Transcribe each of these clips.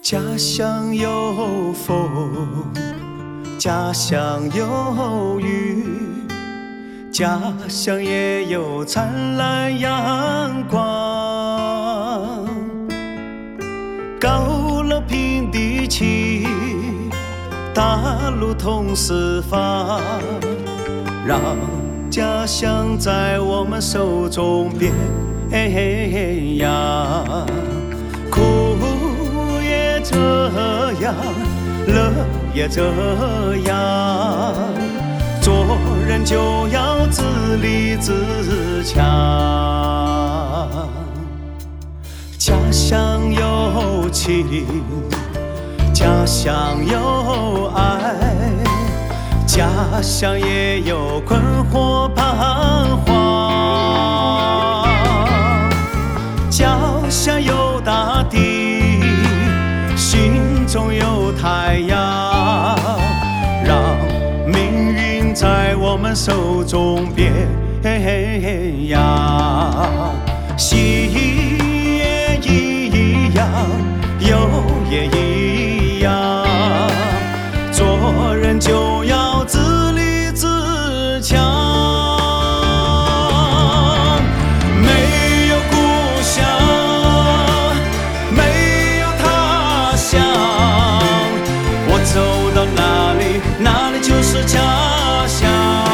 家乡有风，家乡有雨，家乡也有灿烂阳光。高楼平地起，大路通四方，让家乡在我们手中变扬。苦也这样，乐也这样，做人就要自立自强。家乡有情，家乡有爱，家乡也有困惑彷徨。家乡有大地，心中有太阳，让命运在我们手中变扬。喜也一样，忧也一样，做人就要自立自强。没有故乡，没有他乡，我走到哪里，哪里就是家乡。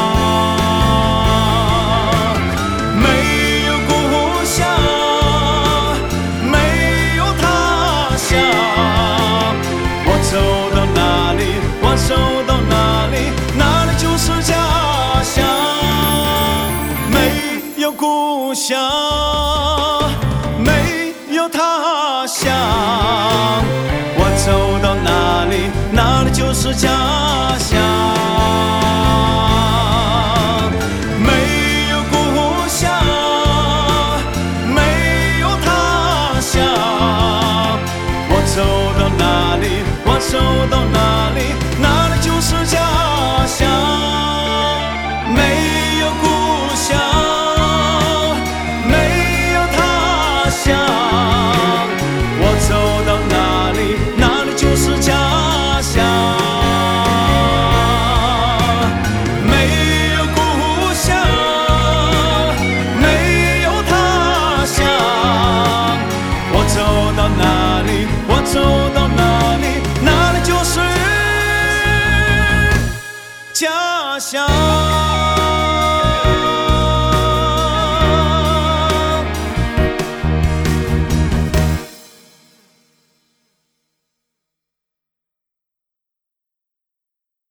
没有故乡，没有他乡，我走到哪里，我走到哪里，哪里就是家乡。没有故乡，没有他乡，我走到哪里，哪里就是家乡。没有故乡，没有他乡，我走到哪里，我走到哪里，哪里就是家乡。没有故乡，没有他乡，我走到哪里，哪里就是家乡。没有故乡，没有他乡，我走到哪里，我走到哪里，哪里就是家乡。